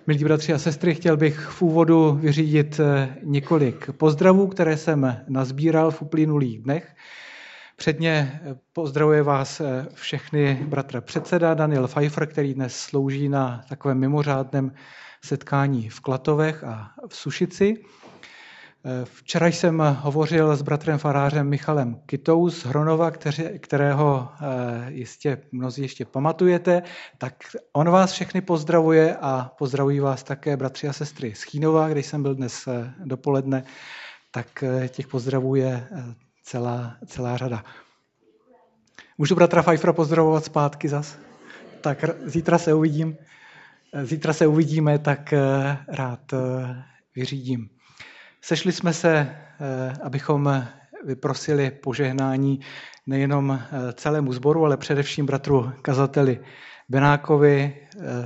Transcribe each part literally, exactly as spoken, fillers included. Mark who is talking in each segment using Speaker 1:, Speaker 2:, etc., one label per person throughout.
Speaker 1: Milí bratři a sestry, chtěl bych v úvodu vyřídit několik pozdravů, které jsem nazbíral v uplynulých dnech. Předně pozdravuje vás všechny bratra předseda Daniel Pfeiffer, který dnes slouží na takovém mimořádném setkání v Klatovech a v Sušici. Včera jsem hovořil s bratrem farářem Michalem Kytou z Hronova, kterého jistě mnozí ještě pamatujete, tak on vás všechny pozdravuje a pozdravují vás také bratři a sestry z Chínova, kde jsem byl dnes dopoledne, tak těch pozdravů je celá, celá řada. Můžu bratra Pfeiffera pozdravovat zpátky zas? Tak zítra se uvidím. Zítra se uvidíme, tak rád vyřídím. Sešli jsme se, abychom vyprosili požehnání nejenom celému sboru, ale především bratru kazateli Benákovi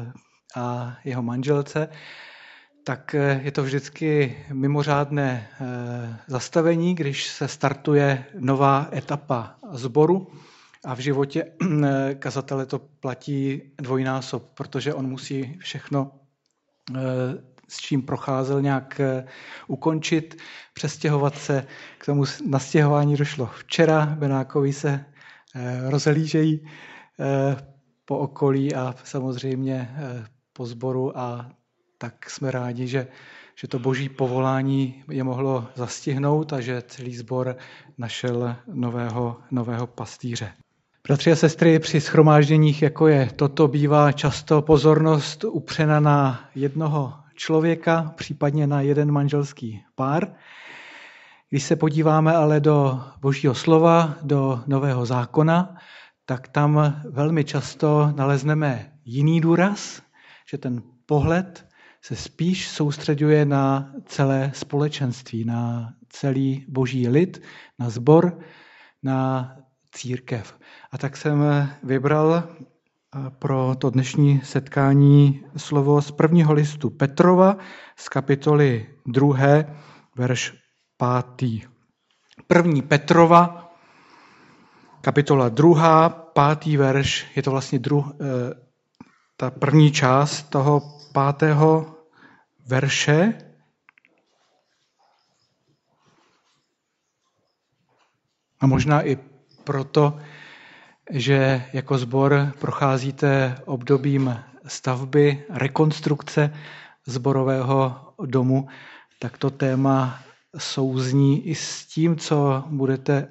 Speaker 1: a jeho manželce. Tak je to vždycky mimořádné zastavení, když se startuje nová etapa sboru a v životě kazatele to platí dvojnásob, protože on musí všechno, s čím procházel, nějak ukončit, přestěhovat se. K tomu nastěhování došlo včera, Benákovi se rozhlížejí po okolí a samozřejmě po sboru a tak jsme rádi, že, že to boží povolání je mohlo zastihnout a že celý sbor našel nového, nového pastýře. Bratři a sestry, při shromážděních, jako je toto, bývá často pozornost upřena na jednoho člověka, případně na jeden manželský pár. Když se podíváme ale do božího slova, do nového zákona, tak tam velmi často nalezneme jiný důraz, že ten pohled se spíš soustřeďuje na celé společenství, na celý boží lid, na sbor, na církev. A tak jsem vybral pro to dnešní setkání slovo z prvního listu Petrova z kapitoly druhé, verš pátý. První Petrova, kapitola druhá, pátý verš, je to vlastně druh, ta první část toho pátého verše. A možná i proto, že jako sbor procházíte obdobím stavby, rekonstrukce sborového domu, tak to téma souzní i s tím, co budete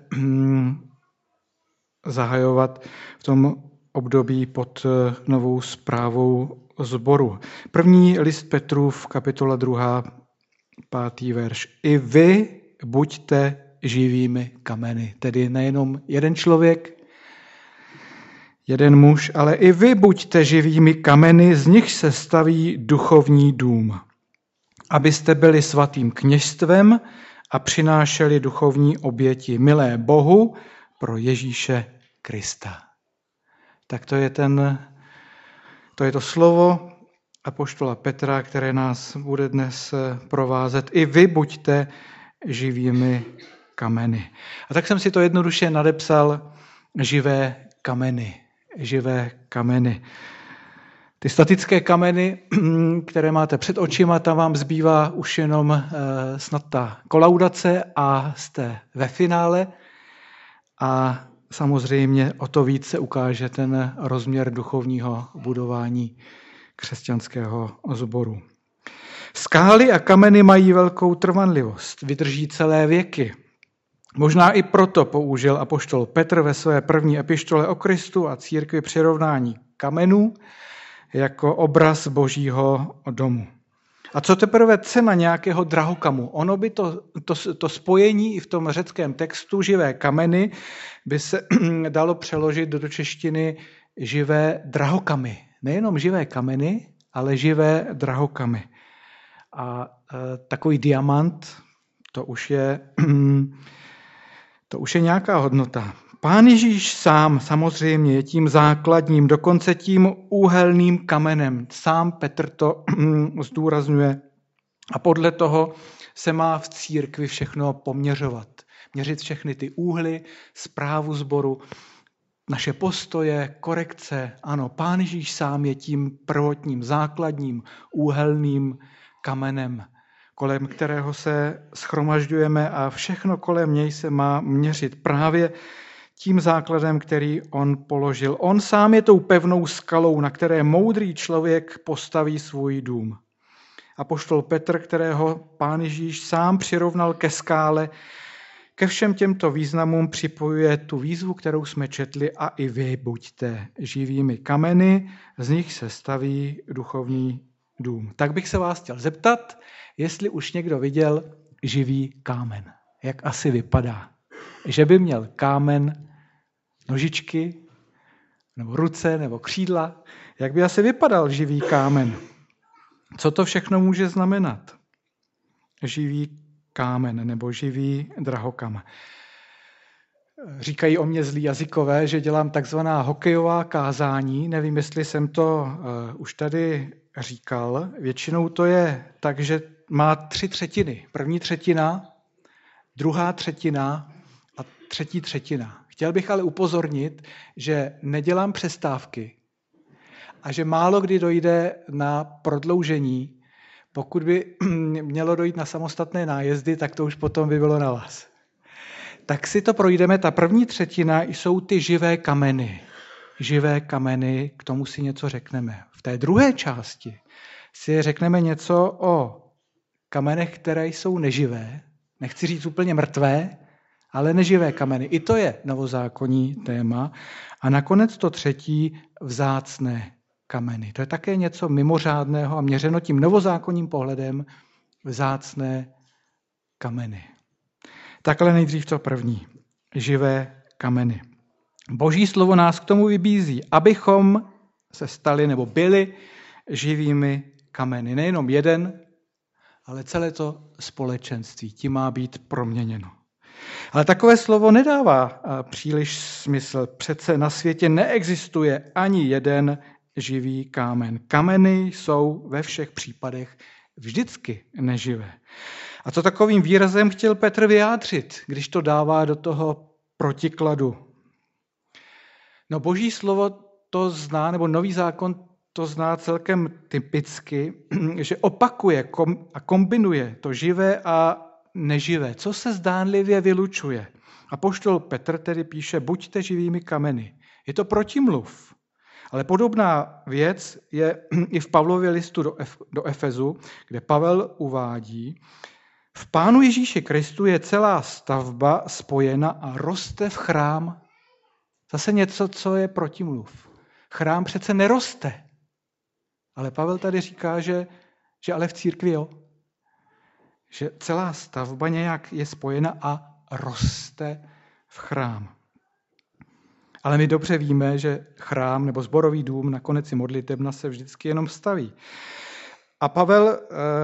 Speaker 1: zahajovat v tom období pod novou správou sboru. První list Petrův, kapitola druhá, pátý verš. I vy buďte živými kameny. Tedy nejenom jeden člověk, jeden muž, ale i vy buďte živými kameny, z nich se staví duchovní dům, abyste byli svatým kněžstvem a přinášeli duchovní oběti milé Bohu pro Ježíše Krista. Tak to je, ten, to je to slovo apoštola Petra, které nás bude dnes provázet. I vy buďte živými kameny. A tak jsem si to jednoduše nadepsal živé kameny. Živé kameny. Ty statické kameny, které máte před očima, tam vám zbývá už jenom snad ta kolaudace a jste ve finále a samozřejmě o to víc se ukáže ten rozměr duchovního budování křesťanského sboru. Skály a kameny mají velkou trvanlivost, vydrží celé věky. Možná i proto použil apoštol Petr ve své první epištole o Kristu a církvi přirovnání kamenů jako obraz božího domu. A co teprve cena nějakého drahokamu? Ono by to, to, to spojení i v tom řeckém textu živé kameny by se dalo přeložit do češtiny živé drahokamy. Nejenom živé kameny, ale živé drahokamy. A e, takový diamant, to už je... To už je nějaká hodnota. Pán Ježíš sám samozřejmě je tím základním, dokonce tím úhelným kamenem. Sám Petr to zdůrazňuje. A podle toho se má v církvi všechno poměřovat. Měřit všechny ty úhly, správu sboru, naše postoje, korekce. Ano, Pán Ježíš sám je tím prvotním, základním, úhelným kamenem, kolem kterého se shromažďujeme a všechno kolem něj se má měřit právě tím základem, který on položil. On sám je tou pevnou skalou, na které moudrý člověk postaví svůj dům. Apoštol Petr, kterého Pán Ježíš sám přirovnal ke skále, ke všem těmto významům připojuje tu výzvu, kterou jsme četli, a i vy buďte živými kameny, z nich se staví duchovní dům. Tak bych se vás chtěl zeptat, jestli už někdo viděl živý kámen. Jak asi vypadá? Že by měl kámen nožičky, nebo ruce, nebo křídla. Jak by asi vypadal živý kámen? Co to všechno může znamenat? Živý kámen nebo živý drahokam. Říkají o mě zlí jazykové, že dělám takzvaná hokejová kázání. Nevím, jestli jsem to uh, už tady říkal. Většinou to je tak, že má tři třetiny. První třetina, druhá třetina a třetí třetina. Chtěl bych ale upozornit, že nedělám přestávky a že málo kdy dojde na prodloužení. Pokud by mělo dojít na samostatné nájezdy, tak to už potom by bylo na vás. Tak si to projdeme. Ta první třetina jsou ty živé kameny. Živé kameny, k tomu si něco řekneme. V té druhé části si řekneme něco o kamenech, které jsou neživé. Nechci říct úplně mrtvé, ale neživé kameny. I to je novozákonní téma. A nakonec to třetí, vzácné kameny. To je také něco mimořádného a měřeno tím novozákonním pohledem, vzácné kameny. Takhle nejdřív to první. Živé kameny. Boží slovo nás k tomu vybízí, abychom se stali nebo byli živými kameny. Nejenom jeden, ale celé to společenství. Tím má být proměněno. Ale takové slovo nedává příliš smysl. Přece na světě neexistuje ani jeden živý kámen. Kameny jsou ve všech případech vždycky neživé. A co takovým výrazem chtěl Petr vyjádřit, když to dává do toho protikladu? No, Boží slovo to zná, nebo Nový zákon to zná celkem typicky, že opakuje a kombinuje to živé a neživé. Co se zdánlivě vylučuje? Apoštol Petr tedy píše, buďte živými kameny. Je to protimluv. Ale podobná věc je i v Pavlově listu do, Ef, do Efezu, kde Pavel uvádí, v Pánu Ježíši Kristu je celá stavba spojena a roste v chrám. Zase něco, co je protimluv. Chrám přece neroste. Ale Pavel tady říká, že, že ale v církvi jo. Že celá stavba nějak je spojena a roste v chrám. Ale my dobře víme, že chrám nebo sborový dům, nakonec i modlitebna se vždycky jenom staví. A Pavel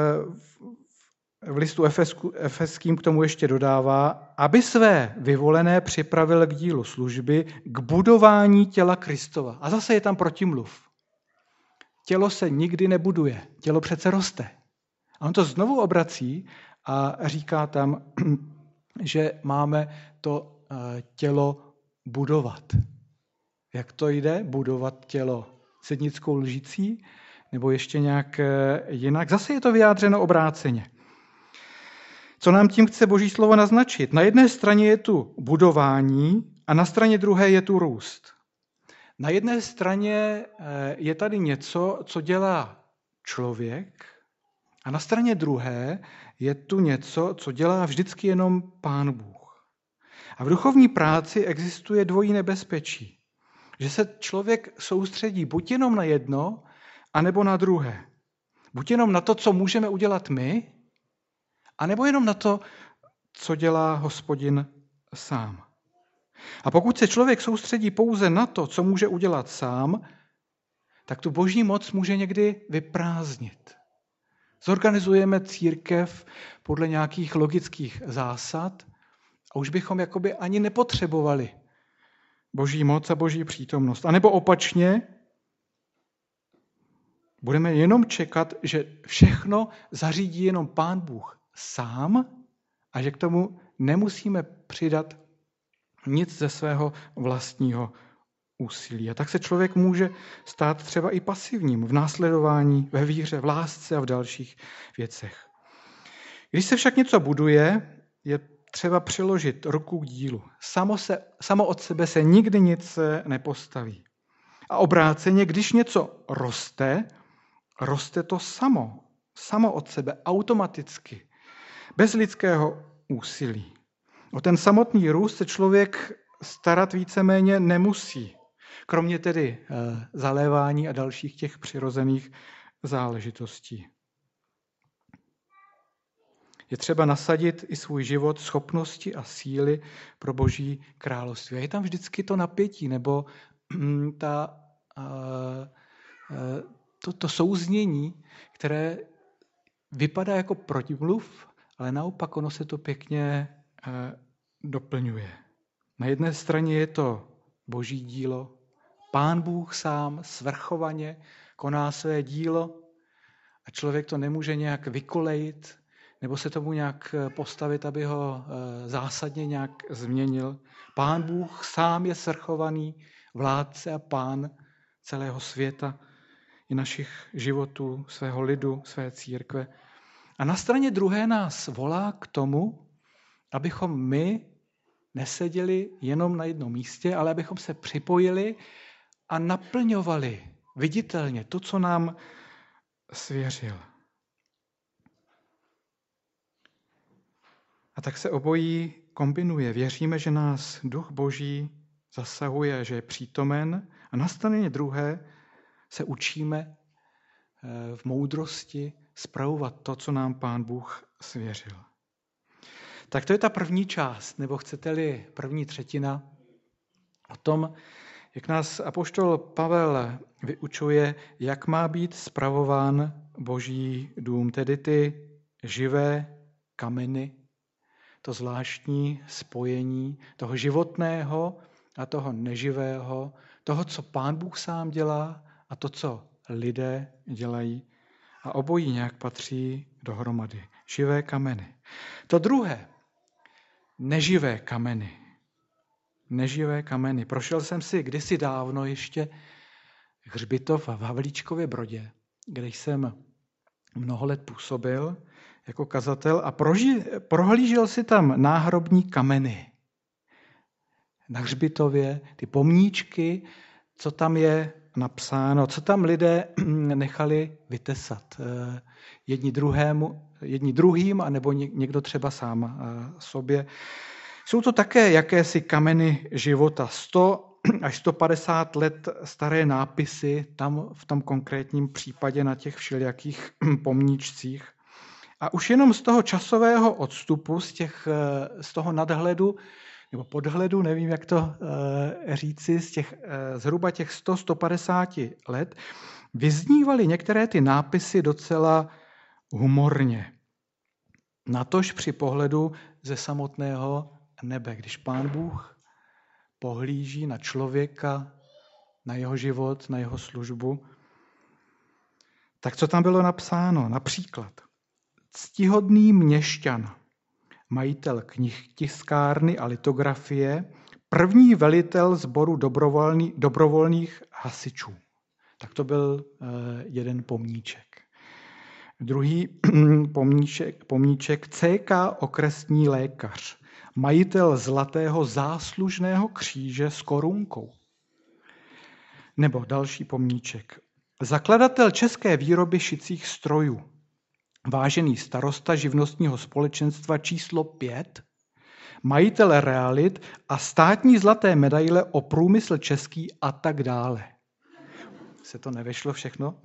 Speaker 1: v listu Efeským k tomu ještě dodává, aby své vyvolené připravil k dílu služby, k budování těla Kristova. A zase je tam protimluv. Tělo se nikdy nebuduje, tělo přece roste. A on to znovu obrací a říká tam, že máme to tělo budovat. Jak to jde? Budovat tělo sednickou lžící? Nebo ještě nějak jinak? Zase je to vyjádřeno obráceně. Co nám tím chce Boží slovo naznačit? Na jedné straně je tu budování a na straně druhé je tu růst. Na jedné straně je tady něco, co dělá člověk, a na straně druhé je tu něco, co dělá vždycky jenom Pán Bůh. A v duchovní práci existuje dvojí nebezpečí. Že se člověk soustředí buď jenom na jedno, anebo na druhé. Buď jenom na to, co můžeme udělat my, anebo jenom na to, co dělá Hospodin sám. A pokud se člověk soustředí pouze na to, co může udělat sám, tak tu boží moc může někdy vyprázdnit. Zorganizujeme církev podle nějakých logických zásad a už bychom jakoby ani nepotřebovali boží moc a boží přítomnost. A nebo opačně, budeme jenom čekat, že všechno zařídí jenom Pán Bůh sám a že k tomu nemusíme přidat nic ze svého vlastního úsilí. A tak se člověk může stát třeba i pasivním v následování, ve víře, v lásce a v dalších věcech. Když se však něco buduje, je třeba přiložit ruku k dílu. Samo, se, samo od sebe se nikdy nic nepostaví. A obráceně, když něco roste, roste to samo. Samo od sebe, automaticky. Bez lidského úsilí. O ten samotný růst se člověk starat víceméně nemusí. Kromě tedy e, zalévání a dalších těch přirozených záležitostí. Je třeba nasadit i svůj život, schopnosti a síly pro Boží království. A je tam vždycky to napětí, nebo ta, to, to souznění, které vypadá jako protimluv, ale naopak ono se to pěkně doplňuje. Na jedné straně je to Boží dílo. Pán Bůh sám svrchovaně koná své dílo a člověk to nemůže nějak vykolejit, nebo se tomu nějak postavit, aby ho zásadně nějak změnil. Pán Bůh sám je svrchovaný vládce a pán celého světa i našich životů, svého lidu, své církve. A na straně druhé nás volá k tomu, abychom my neseděli jenom na jednom místě, ale abychom se připojili a naplňovali viditelně to, co nám svěřil. A tak se obojí kombinuje. Věříme, že nás Duch Boží zasahuje, že je přítomen, a na straně druhé se učíme v moudrosti spravovat to, co nám Pán Bůh svěřil. Tak to je ta první část, nebo chcete-li první třetina, o tom, jak nás apoštol Pavel vyučuje, jak má být spravován Boží dům, tedy ty živé kameny, to zvláštní spojení toho životného a toho neživého, toho, co Pán Bůh sám dělá a to, co lidé dělají. A obojí nějak patří dohromady. Živé kameny. To druhé, neživé kameny. Neživé kameny. Prošel jsem si kdysi dávno ještě hřbitov v Havlíčkově Brodě, kde jsem mnoho let působil jako kazatel a proži, prohlížel si tam náhrobní kameny. Na hřbitově, ty pomníčky, co tam je napsáno, co tam lidé nechali vytesat. Jedni, druhému, jedni druhým, anebo někdo třeba sám sobě. Jsou to také jakési kameny života. sto až sto padesát let staré nápisy tam v tom konkrétním případě na těch všelijakých pomníčcích. A už jenom z toho časového odstupu, z, těch, z toho nadhledu, nebo podhledu, nevím, jak to říci, z těch zhruba těch sto až sto padesát let, vyznívaly některé ty nápisy docela humorně. Natož při pohledu ze samotného nebe, když Pán Bůh pohlíží na člověka, na jeho život, na jeho službu. Tak co tam bylo napsáno? Například ctihodný měšťan, majitel knih tiskárny a litografie, první velitel sboru dobrovolných hasičů. Tak to byl jeden pomníček. Druhý pomníček, pomníček C K okresní lékař, majitel zlatého záslužného kříže s korunkou. Nebo další pomníček. Zakladatel české výroby šicích strojů, vážený starosta živnostního společenstva číslo pět, majitel realit a státní zlaté medaile o průmysl český a tak dále. Se to nevešlo všechno?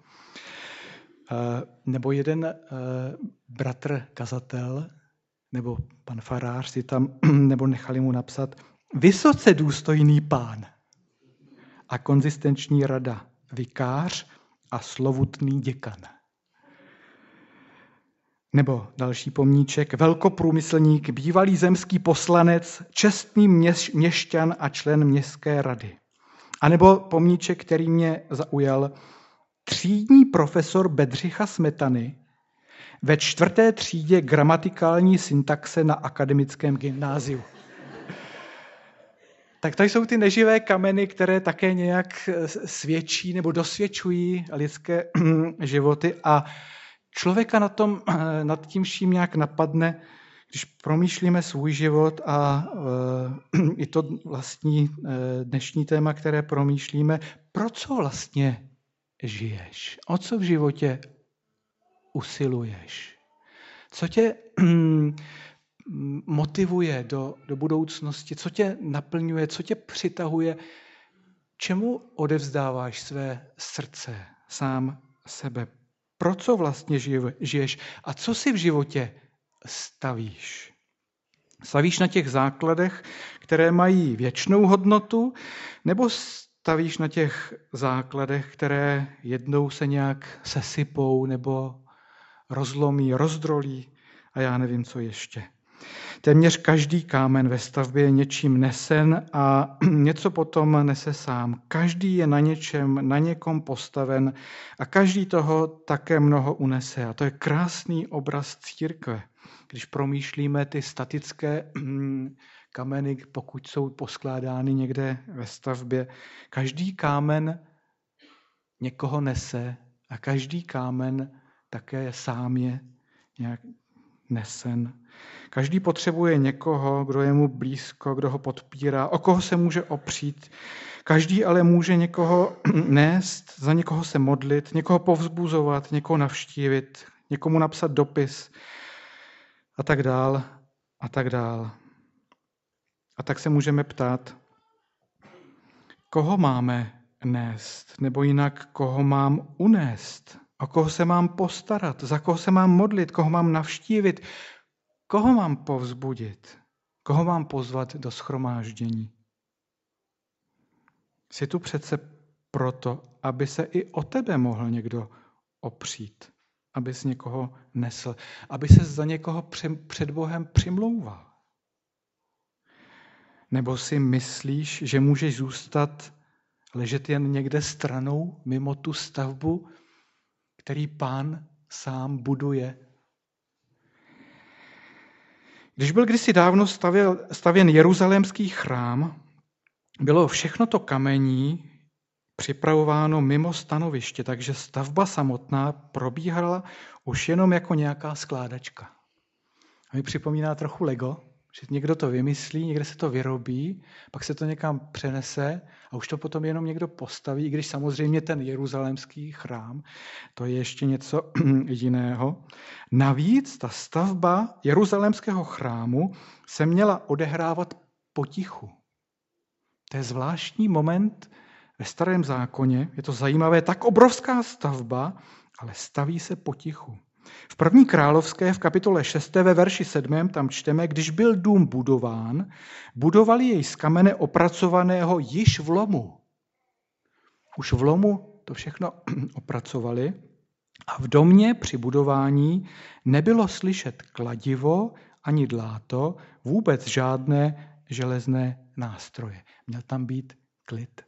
Speaker 1: Nebo jeden bratr kazatel, nebo pan farář si tam, nebo nechali mu napsat, vysoce důstojný pán a konzistenční rada, vikář a slovutný děkan. Nebo další pomníček, velkoprůmyslník, bývalý zemský poslanec, čestný měš, měšťan a člen městské rady. A nebo pomníček, který mě zaujal, třídní profesor Bedřicha Smetany ve čtvrté třídě gramatikální syntaxe na akademickém gymnáziu. Tak to jsou ty neživé kameny, které také nějak svědčí nebo dosvědčují lidské životy a člověka na tom, nad tím vším nějak napadne, když promýšlíme svůj život a e, i to vlastní e, dnešní téma, které promýšlíme, pro co vlastně žiješ? O co v životě usiluješ? Co tě mm, motivuje do, do budoucnosti? Co tě naplňuje? Co tě přitahuje? Čemu odevzdáváš své srdce, sám sebe? Pro co vlastně žiješ? A co si v životě stavíš? Stavíš na těch základech, které mají věčnou hodnotu, nebo stavíš na těch základech, které jednou se nějak sesypou nebo rozlomí, rozdrolí a já nevím, co ještě. Téměř každý kámen ve stavbě je něčím nesen a něco potom nese sám. Každý je na něčem, na někom postaven a každý toho také mnoho unese. A to je krásný obraz církve. Když promýšlíme ty statické kameny, pokud jsou poskládány někde ve stavbě, každý kámen někoho nese a každý kámen také sám je nějak nesen. Každý potřebuje někoho, kdo je mu blízko, kdo ho podpírá, o koho se může opřít. Každý ale může někoho nést, za někoho se modlit, někoho povzbuzovat, někoho navštívit, někomu napsat dopis a tak dál a tak dál. A tak se můžeme ptát, koho máme nést, nebo jinak, koho mám unést, o koho se mám postarat, za koho se mám modlit, koho mám navštívit, koho mám povzbudit, koho mám pozvat do shromáždění. Jsi tu přece proto, aby se i o tebe mohl někdo opřít, abys někoho nesl, aby se za někoho před Bohem přimlouval. Nebo si myslíš, že můžeš zůstat ležet jen někde stranou mimo tu stavbu, který Pán sám buduje? Když byl kdysi dávno stavěl, stavěn jeruzalémský chrám, bylo všechno to kamení připravováno mimo stanoviště, takže stavba samotná probíhala už jenom jako nějaká skládačka. A mi připomíná trochu Lego, že někdo to vymyslí, někde se to vyrobí, pak se to někam přenese a už to potom jenom někdo postaví, i když samozřejmě ten jeruzalémský chrám, to je ještě něco jiného. Navíc ta stavba jeruzalémského chrámu se měla odehrávat potichu. To je zvláštní moment ve Starém zákoně, je to zajímavé, tak obrovská stavba, ale staví se potichu. V první královské v kapitole šesté ve verši sedmém tam čteme, když byl dům budován, budovali jej z kamene opracovaného již v lomu. Už v lomu to všechno opracovali a v domě při budování nebylo slyšet kladivo ani dláto, vůbec žádné železné nástroje. Měl tam být klid.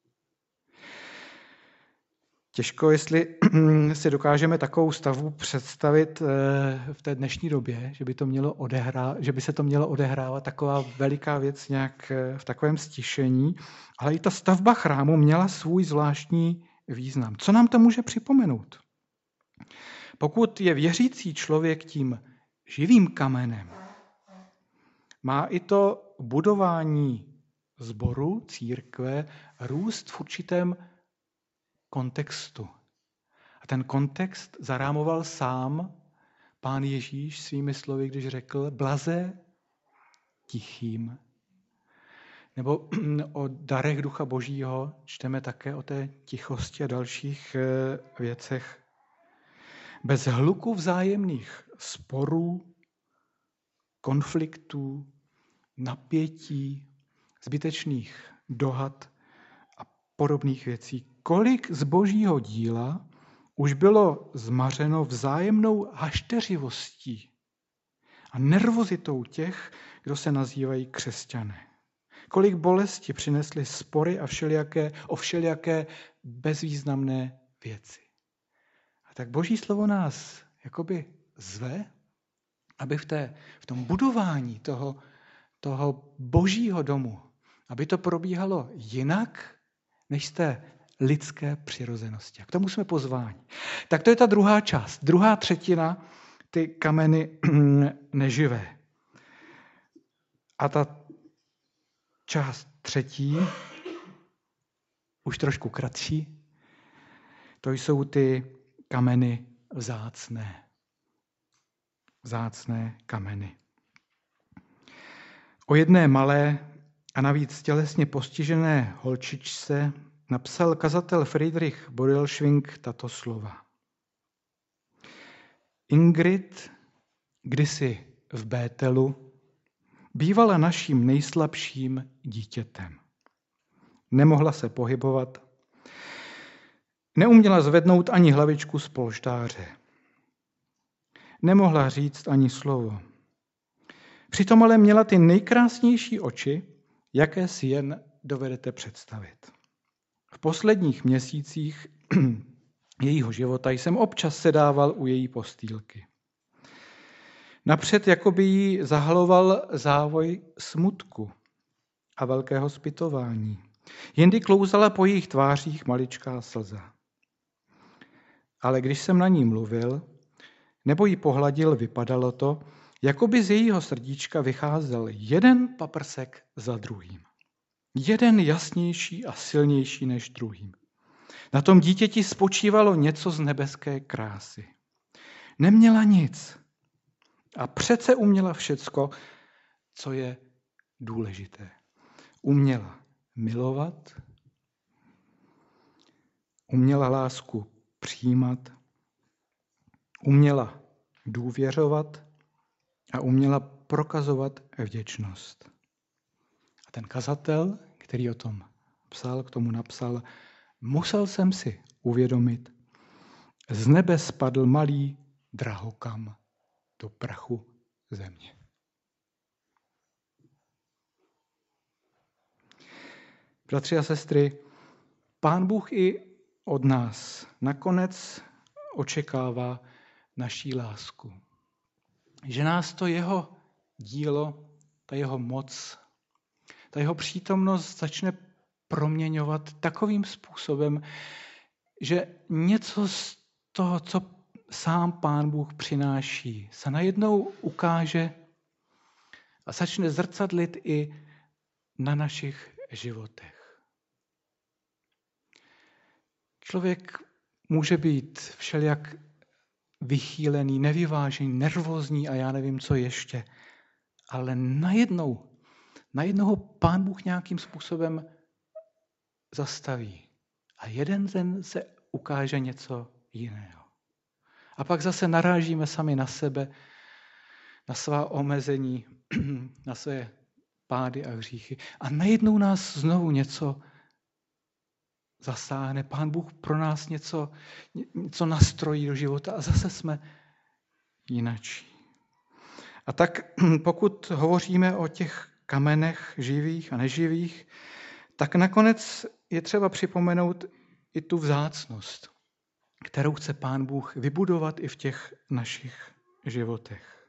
Speaker 1: Těžko, jestli si dokážeme takovou stavbu představit v té dnešní době, že by, to mělo odehrá, že by se to mělo odehrávat taková veliká věc nějak v takovém stišení, ale i ta stavba chrámu měla svůj zvláštní význam. Co nám to může připomenout? Pokud je věřící člověk tím živým kamenem, má i to budování sboru, církve, růst v určitém kontextu. A ten kontext zarámoval sám Pán Ježíš svými slovy, když řekl blaze tichým. Nebo o darech Ducha Božího čteme také o té tichosti a dalších věcech. Bez hluku vzájemných sporů, konfliktů, napětí, zbytečných dohad a podobných věcí. Kolik z Božího díla už bylo zmařeno vzájemnou hašteřivostí a nervozitou těch, kdo se nazývají křesťané. Kolik bolesti přinesly spory a všelijaké, o všelijaké bezvýznamné věci. A tak Boží slovo nás jakoby zve, aby v, té, v tom budování toho, toho Božího domu, aby to probíhalo jinak, než z té lidské přirozenosti. A k tomu jsme pozváni. Tak to je ta druhá část. Druhá třetina, ty kameny neživé. A ta část třetí, už trošku kratší, to jsou ty kameny vzácné. Vzácné kameny. O jedné malé a navíc tělesně postižené holčičce napsal kazatel Friedrich Bodelschwingh tato slova. Ingrid kdysi v Bételu bývala naším nejslabším dítětem. Nemohla se pohybovat, neuměla zvednout ani hlavičku z polštáře. Nemohla říct ani slovo. Přitom ale měla ty nejkrásnější oči, jaké si jen dovedete představit. V posledních měsících jejího života jsem občas sedával u její postýlky. Napřed jakoby jí zahaloval závoj smutku a velkého zpytování. Jindy klouzala po jejich tvářích maličká slza. Ale když jsem na ní mluvil, nebo ji pohladil, vypadalo to, jako by z jejího srdíčka vycházel jeden paprsek za druhým. Jeden jasnější a silnější než druhým. Na tom dítěti spočívalo něco z nebeské krásy. Neměla nic a přece uměla všecko, co je důležité. Uměla milovat, uměla lásku přijímat, uměla důvěřovat a uměla prokazovat vděčnost. A ten kazatel, který o tom psal, k tomu napsal, musel jsem si uvědomit, z nebe spadl malý drahokam do prachu země. Bratři a sestry, Pán Bůh i od nás nakonec očekává naší lásku. Že nás to jeho dílo, ta jeho moc, ta jeho přítomnost začne proměňovat takovým způsobem, že něco z toho, co sám Pán Bůh přináší, se najednou ukáže a začne zrcadlit i na našich životech. Člověk může být všelijak vychýlený, nevyvážený, nervózní a já nevím, co ještě. Ale najednou, najednou ho Pán Bůh nějakým způsobem zastaví. A jeden den se ukáže něco jiného. A pak zase narážíme sami na sebe, na svá omezení, na své pády a hříchy. A najednou nás znovu něco zasáhne. Pán Bůh pro nás něco, něco nastrojí do života a zase jsme jinačí. A tak pokud hovoříme o těch kamenech živých a neživých, tak nakonec je třeba připomenout i tu vzácnost, kterou chce Pán Bůh vybudovat i v těch našich životech.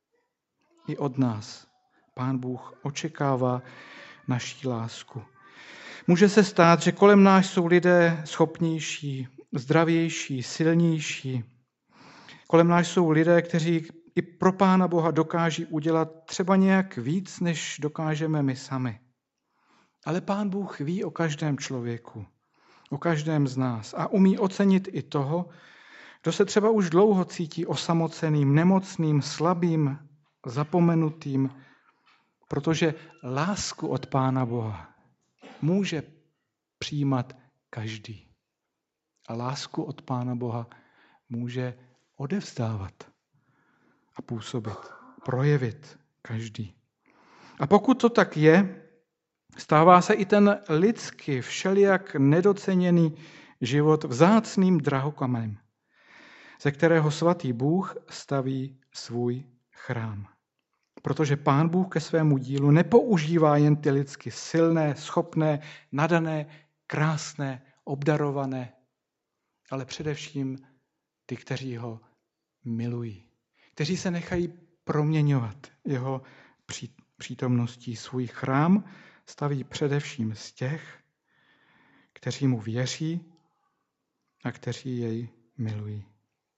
Speaker 1: I od nás Pán Bůh očekává naší lásku. Může se stát, že kolem nás jsou lidé schopnější, zdravější, silnější. Kolem nás jsou lidé, kteří i pro Pána Boha dokáží udělat třeba nějak víc, než dokážeme my sami. Ale Pán Bůh ví o každém člověku, o každém z nás a umí ocenit i toho, kdo se třeba už dlouho cítí osamoceným, nemocným, slabým, zapomenutým, protože lásku od Pána Boha může přijímat každý. A lásku od Pána Boha může odevzdávat a působit, projevit každý. A pokud to tak je, stává se i ten lidský, všelijak nedoceněný život vzácným drahokamenem, ze kterého svatý Bůh staví svůj chrám. Protože Pán Bůh ke svému dílu nepoužívá jen ty lidsky silné, schopné, nadané, krásné, obdarované, ale především ty, kteří ho milují, kteří se nechají proměňovat jeho přítomností. Svůj chrám staví především z těch, kteří mu věří a kteří jej milují.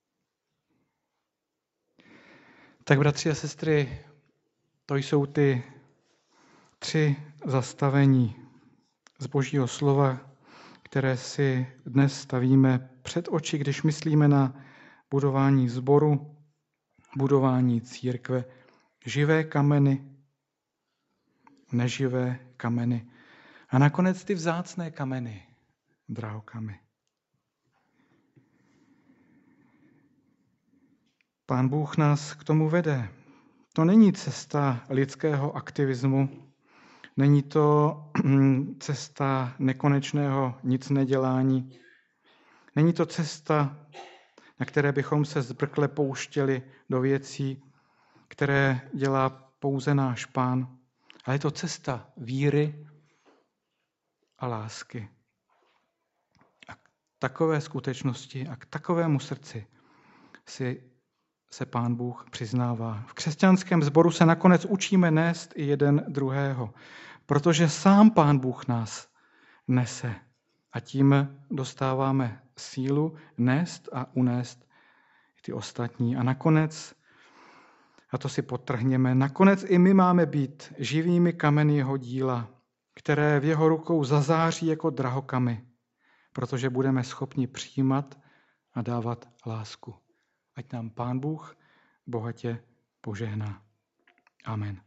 Speaker 1: Tak, bratři a sestry, to jsou ty tři zastavení z Božího slova, které si dnes stavíme před oči, když myslíme na budování sboru, budování církve, živé kameny, neživé kameny a nakonec ty vzácné kameny, drahokamy. Pán Bůh nás k tomu vede. To není cesta lidského aktivismu, není to cesta nekonečného nic nedělání, není to cesta, na které bychom se zbrkle pouštěli do věcí, které dělá pouze náš Pán, ale je to cesta víry a lásky. A k takové skutečnosti a k takovému srdci si se Pán Bůh přiznává. V křesťanském sboru se nakonec učíme nést i jeden druhého, protože sám Pán Bůh nás nese a tím dostáváme sílu nést a unést ty ostatní. A nakonec, a to si podtrhněme, nakonec i my máme být živými kameny jeho díla, které v jeho rukou zazáří jako drahokamy, protože budeme schopni přijímat a dávat lásku. Ať nám Pán Bůh bohatě požehná. Amen.